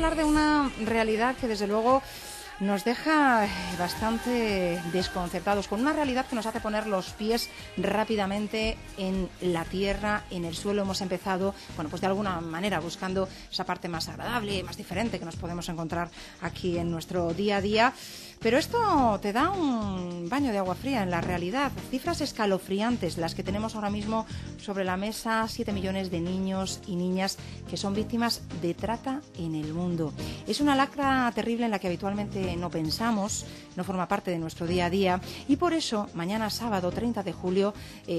hablar de una realidad que desde luego nos deja bastante desconcertados, con una realidad que nos hace poner los pies rápidamente en la tierra, en el suelo. Hemos empezado, bueno, pues de alguna manera buscando esa parte más agradable, más diferente que nos podemos encontrar aquí en nuestro día a día. Pero esto te da un baño de agua fría en la realidad. Cifras escalofriantes las que tenemos ahora mismo sobre la mesa. 7 millones de niños y niñas que son víctimas de trata en el mundo. Es una lacra terrible en la que habitualmente no pensamos, no forma parte de nuestro día a día, y por eso mañana sábado 30 de julio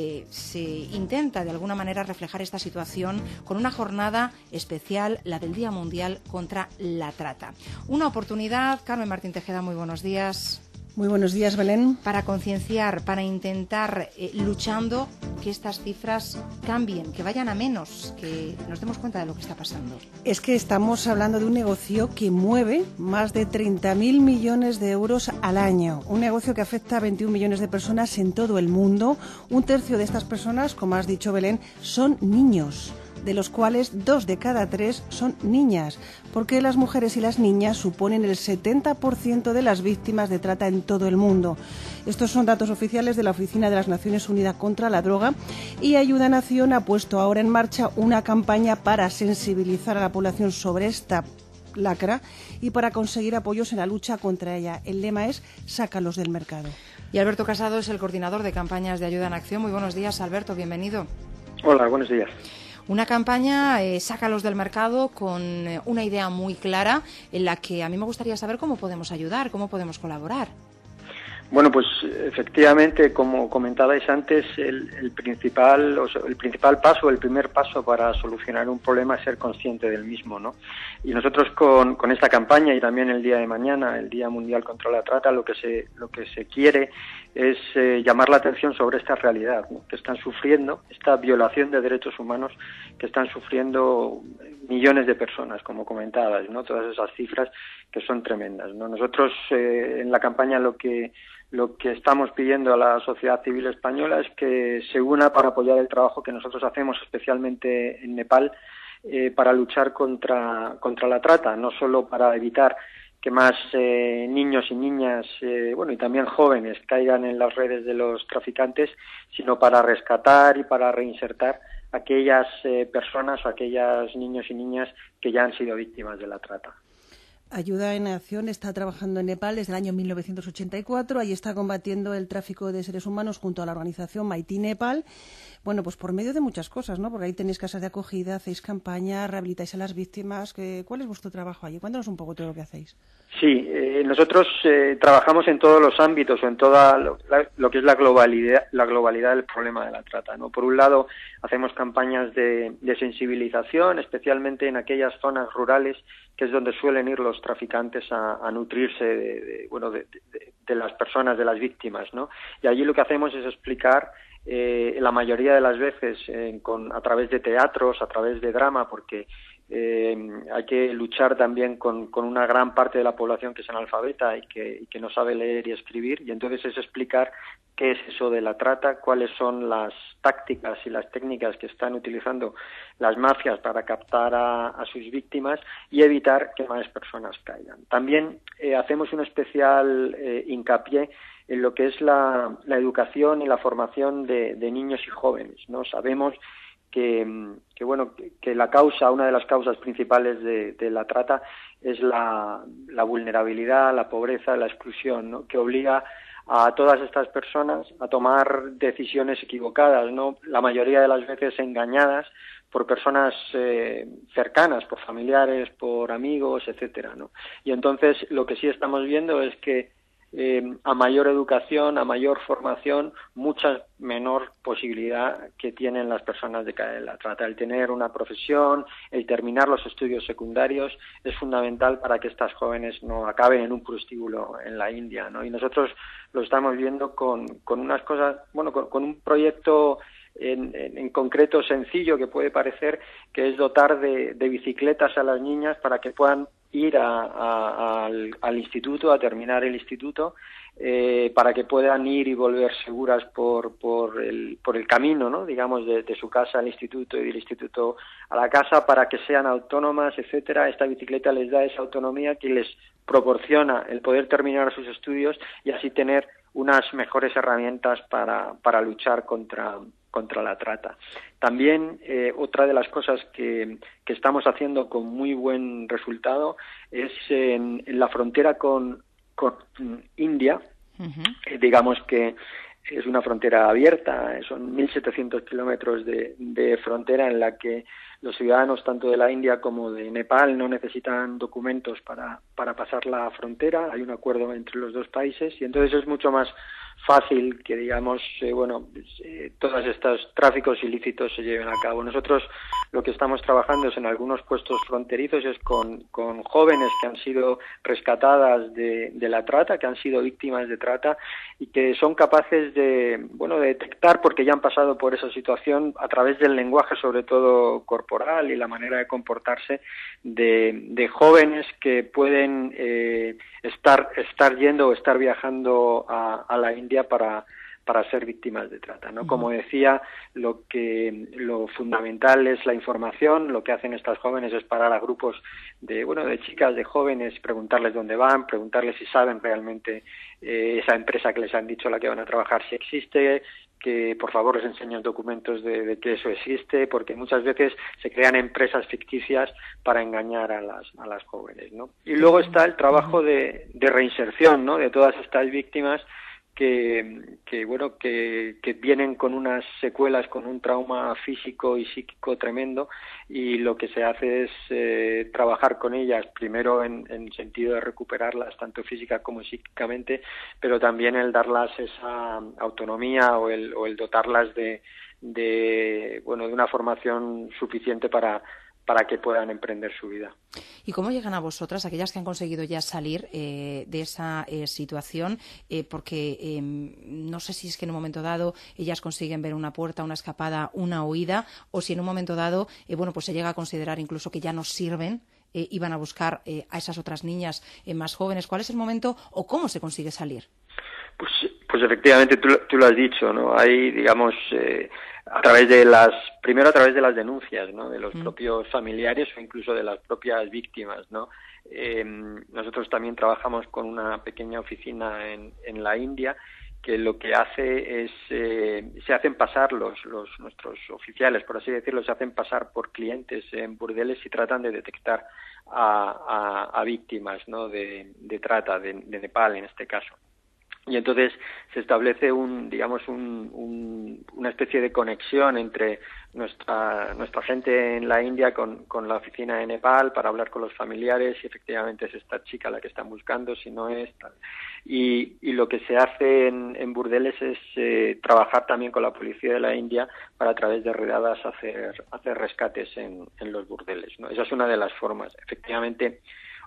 se intenta de alguna manera reflejar esta situación con una jornada especial, la del Día Mundial contra la Trata. Una oportunidad, Carmen Martín Tejeda, muy buenos días. Muy buenos días, Belén. Para concienciar, para intentar luchando que estas cifras cambien, que vayan a menos, que nos demos cuenta de lo que está pasando. Es que estamos hablando de un negocio que mueve más de 30.000 millones de euros al año. Un negocio que afecta a 21 millones de personas en todo el mundo. Un tercio de estas personas, como has dicho, Belén, son niños, de los cuales 2 de cada 3 son niñas, porque las mujeres y las niñas suponen el 70% de las víctimas de trata en todo el mundo. Estos son datos oficiales de la Oficina de las Naciones Unidas contra la Droga, y Ayuda Nación ha puesto ahora en marcha una campaña para sensibilizar a la población sobre esta lacra y para conseguir apoyos en la lucha contra ella. El lema es "Sácalos del mercado". Y Alberto Casado es el coordinador de campañas de Ayuda en Acción. Muy buenos días, Alberto, bienvenido. Hola, buenos días. Una campaña, sácalos del mercado, con una idea muy clara en la que a mí me gustaría saber cómo podemos ayudar, cómo podemos colaborar. Bueno, pues efectivamente, como comentabais antes, el principal paso, el primer paso para solucionar un problema es ser consciente del mismo, ¿no? Y nosotros con esta campaña y también el día de mañana, el Día Mundial contra la Trata, lo que se quiere es llamar la atención sobre esta realidad, ¿no?, que están sufriendo, esta violación de derechos humanos que están sufriendo millones de personas, como comentabas, ¿no? Todas esas cifras que son tremendas, ¿no? Nosotros en la campaña lo que estamos pidiendo a la sociedad civil española es que se una para apoyar el trabajo que nosotros hacemos, especialmente en Nepal, para luchar contra la trata, no solo para evitar que más niños y niñas, y también jóvenes caigan en las redes de los traficantes, sino para rescatar y para reinsertar aquellas personas o aquellos niños y niñas que ya han sido víctimas de la trata. Ayuda en Acción está trabajando en Nepal desde el año 1984. Ahí está combatiendo el tráfico de seres humanos junto a la organización Mighty Nepal. Bueno, pues por medio de muchas cosas, ¿no? Porque ahí tenéis casas de acogida, hacéis campañas, rehabilitáis a las víctimas. ¿Cuál es vuestro trabajo allí? Cuéntanos un poco todo lo que hacéis. Sí, nosotros trabajamos en todos los ámbitos o en toda lo que es la globalidad del problema de la trata, ¿no? Por un lado, hacemos campañas de sensibilización, especialmente en aquellas zonas rurales, que es donde suelen ir los traficantes a nutrirse de las personas, de las víctimas, ¿no? Y allí lo que hacemos es explicar, la mayoría de las veces a través de teatros, a través de drama, porque hay que luchar también con una gran parte de la población que es analfabeta y que no sabe leer y escribir, y entonces es explicar qué es eso de la trata, cuáles son las tácticas y las técnicas que están utilizando las mafias para captar a sus víctimas y evitar que más personas caigan. También hacemos un especial hincapié en lo que es la educación y la formación de niños y jóvenes, ¿no? Sabemos que una de las causas principales de la trata es la vulnerabilidad, la pobreza, la exclusión, ¿no?, que obliga a todas estas personas a tomar decisiones equivocadas, ¿no?, la mayoría de las veces engañadas por personas cercanas, por familiares, por amigos, etcétera, ¿no? Y entonces lo que sí estamos viendo es que a mayor educación, a mayor formación, mucha menor posibilidad que tienen las personas de caer en la trata. El tener una profesión, el terminar los estudios secundarios es fundamental para que estas jóvenes no acaben en un prostíbulo en la India, ¿no? Y nosotros lo estamos viendo con unas cosas, con un proyecto en concreto sencillo que puede parecer, que es dotar de bicicletas a las niñas para que puedan ir al instituto, a terminar el instituto, para que puedan ir y volver seguras por el camino, ¿no? Digamos, de su casa al instituto y del instituto a la casa, para que sean autónomas, etcétera. Esta bicicleta les da esa autonomía que les proporciona el poder terminar sus estudios y así tener unas mejores herramientas para luchar contra la trata. También otra de las cosas que estamos haciendo con muy buen resultado es en la frontera con India. Digamos que es una frontera abierta, son 1.700 kilómetros de frontera en la que los ciudadanos tanto de la India como de Nepal no necesitan documentos para pasar la frontera. Hay un acuerdo entre los dos países y entonces es mucho más fácil que, digamos, todos estos tráficos ilícitos se lleven a cabo. Nosotros lo que estamos trabajando es en algunos puestos fronterizos, es con jóvenes que han sido rescatadas de la trata, que han sido víctimas de trata y que son capaces de detectar, porque ya han pasado por esa situación, a través del lenguaje, sobre todo corporal, y la manera de comportarse de jóvenes que pueden estar yendo o estar viajando a la India para ser víctimas de trata, ¿no? Como decía, lo fundamental es la información. Lo que hacen estas jóvenes es parar a grupos de chicas, de jóvenes, preguntarles dónde van, preguntarles si saben realmente esa empresa que les han dicho la que van a trabajar si existe, que por favor les enseñen documentos de que eso existe, porque muchas veces se crean empresas ficticias para engañar a las jóvenes, ¿no? Y luego está el trabajo de reinserción, ¿no? De todas estas víctimas que vienen con unas secuelas, con un trauma físico y psíquico tremendo, y lo que se hace es trabajar con ellas, primero en sentido de recuperarlas tanto física como psíquicamente, pero también el darlas esa autonomía o el dotarlas de una formación suficiente para que puedan emprender su vida. ¿Y cómo llegan a vosotras, aquellas que han conseguido ya salir de esa situación? Porque no sé si es que en un momento dado ellas consiguen ver una puerta, una escapada, una huida, o si en un momento dado pues se llega a considerar incluso que ya no sirven y van a buscar a esas otras niñas más jóvenes. ¿Cuál es el momento o cómo se consigue salir? Pues efectivamente tú lo has dicho, ¿no? Hay, digamos, a través de las denuncias, ¿no? De los propios familiares o incluso de las propias víctimas, ¿no? Nosotros también trabajamos con una pequeña oficina en la India, que lo que hace es se hacen pasar nuestros oficiales, por así decirlo, se hacen pasar por clientes en burdeles y tratan de detectar a víctimas, ¿no? de trata de Nepal en este caso. Y entonces se establece una especie de conexión entre nuestra gente en la India con la oficina de Nepal para hablar con los familiares si efectivamente es esta chica la que están buscando, si no es tal. Y lo que se hace en burdeles es trabajar también con la policía de la India para, a través de redadas, hacer rescates en los burdeles, ¿no? Esa es una de las formas. Efectivamente,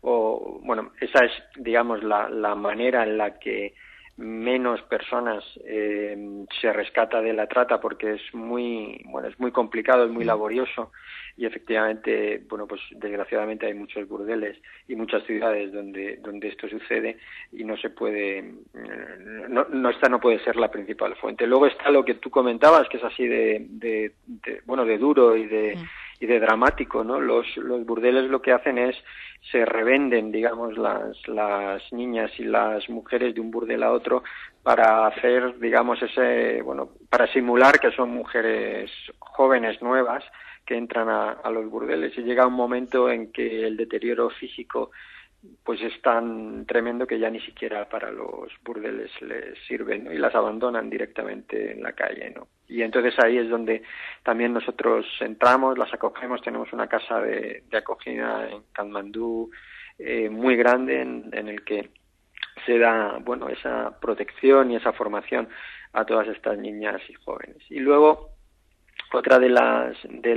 esa es, digamos, la manera en la que menos personas se rescata de la trata, porque es muy complicado, es muy laborioso, y efectivamente, pues desgraciadamente hay muchos burdeles y muchas ciudades donde esto sucede y no se puede, esta no puede ser la principal fuente. Luego está lo que tú comentabas, que es así de duro y de dramático, ¿no? Los burdeles lo que hacen es se revenden, digamos, las niñas y las mujeres de un burdel a otro para hacer, digamos, para simular que son mujeres jóvenes nuevas que entran a los burdeles, y llega un momento en que el deterioro físico pues es tan tremendo que ya ni siquiera para los burdeles les sirven, ¿no? Y las abandonan directamente en la calle, ¿no? Y entonces ahí es donde también nosotros entramos, las acogemos. Tenemos una casa de acogida en Katmandú muy grande en el que se da esa protección y esa formación a todas estas niñas y jóvenes. Y luego otra de las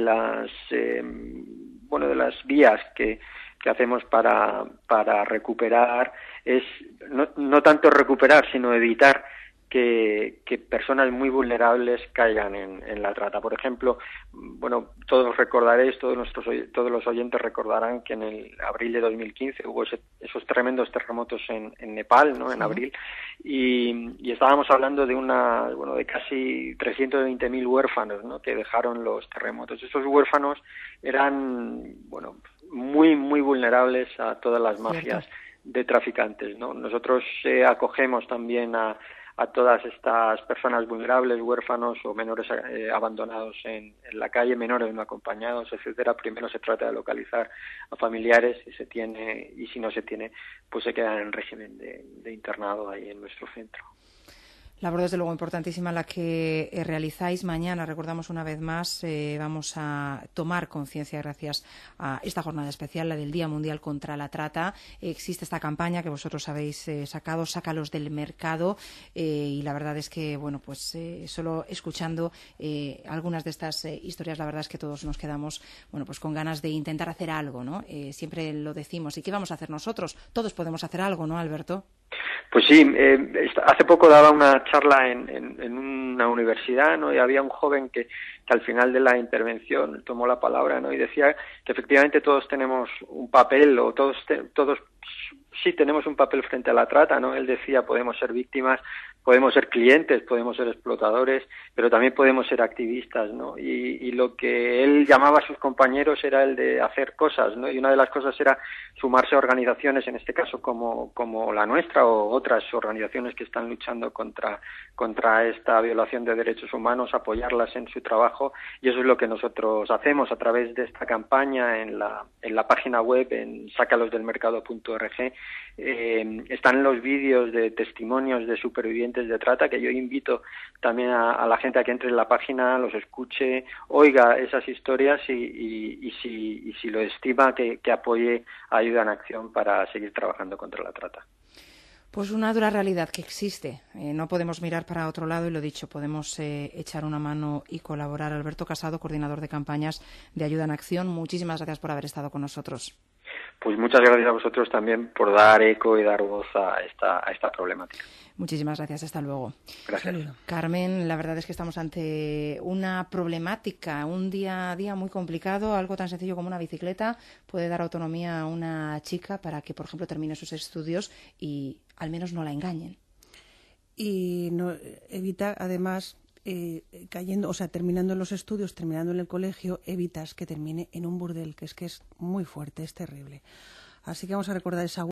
vías que hacemos para recuperar es no tanto recuperar, sino evitar que personas muy vulnerables caigan en la trata. Por ejemplo, bueno, todos recordaréis, todos los oyentes recordarán que en el abril de 2015 hubo esos tremendos terremotos en Nepal, ¿no? En abril, y estábamos hablando de casi 320.000 huérfanos, ¿no? Que dejaron los terremotos. Esos huérfanos eran, bueno, muy vulnerables a todas las mafias de traficantes, ¿no? Nosotros acogemos también a todas estas personas vulnerables, huérfanos o menores abandonados en la calle, menores no acompañados, etcétera. Primero se trata de localizar a familiares, y si no se tiene, pues se quedan en régimen de internado ahí en nuestro centro. Labor, desde luego, importantísima la que realizáis. Mañana, recordamos una vez más, vamos a tomar conciencia gracias a esta jornada especial, la del Día Mundial contra la Trata. Existe esta campaña que vosotros habéis sacado, Sácalos del Mercado, y la verdad es que, bueno, pues solo escuchando algunas de estas historias, la verdad es que todos nos quedamos, bueno, pues con ganas de intentar hacer algo, ¿no? Siempre lo decimos. ¿Y qué vamos a hacer nosotros? Todos podemos hacer algo, ¿no, Alberto? Pues sí, hace poco daba una charla en una universidad, ¿no? Y había un joven que al final de la intervención tomó la palabra, ¿no? Y decía que efectivamente todos tenemos un papel, o todos sí tenemos un papel frente a la trata, ¿no? Él decía, podemos ser víctimas, podemos ser clientes, podemos ser explotadores, pero también podemos ser activistas, ¿no? Y lo que él llamaba a sus compañeros era el de hacer cosas, ¿no? Y una de las cosas era sumarse a organizaciones, en este caso como la nuestra o otras organizaciones que están luchando contra esta violación de derechos humanos, apoyarlas en su trabajo, y eso es lo que nosotros hacemos a través de esta campaña en la página web, en sacalosdelmercado.org. Están los vídeos de testimonios de supervivientes de trata, que yo invito también a la gente a que entre en la página, los escuche, oiga esas historias y si lo estima, que apoye a Ayuda en Acción para seguir trabajando contra la trata. Pues una dura realidad que existe. No podemos mirar para otro lado, y lo dicho, podemos echar una mano y colaborar. Alberto Casado, coordinador de campañas de Ayuda en Acción, muchísimas gracias por haber estado con nosotros. Pues muchas gracias a vosotros también por dar eco y dar voz a esta problemática. Muchísimas gracias, hasta luego. Gracias. Carmen, la verdad es que estamos ante una problemática, un día a día muy complicado. Algo tan sencillo como una bicicleta puede dar autonomía a una chica para que, por ejemplo, termine sus estudios y al menos no la engañen. Y no, evita, además, terminando los estudios, terminando en el colegio, evitas que termine en un burdel, que es muy fuerte, es terrible. Así que vamos a recordar esa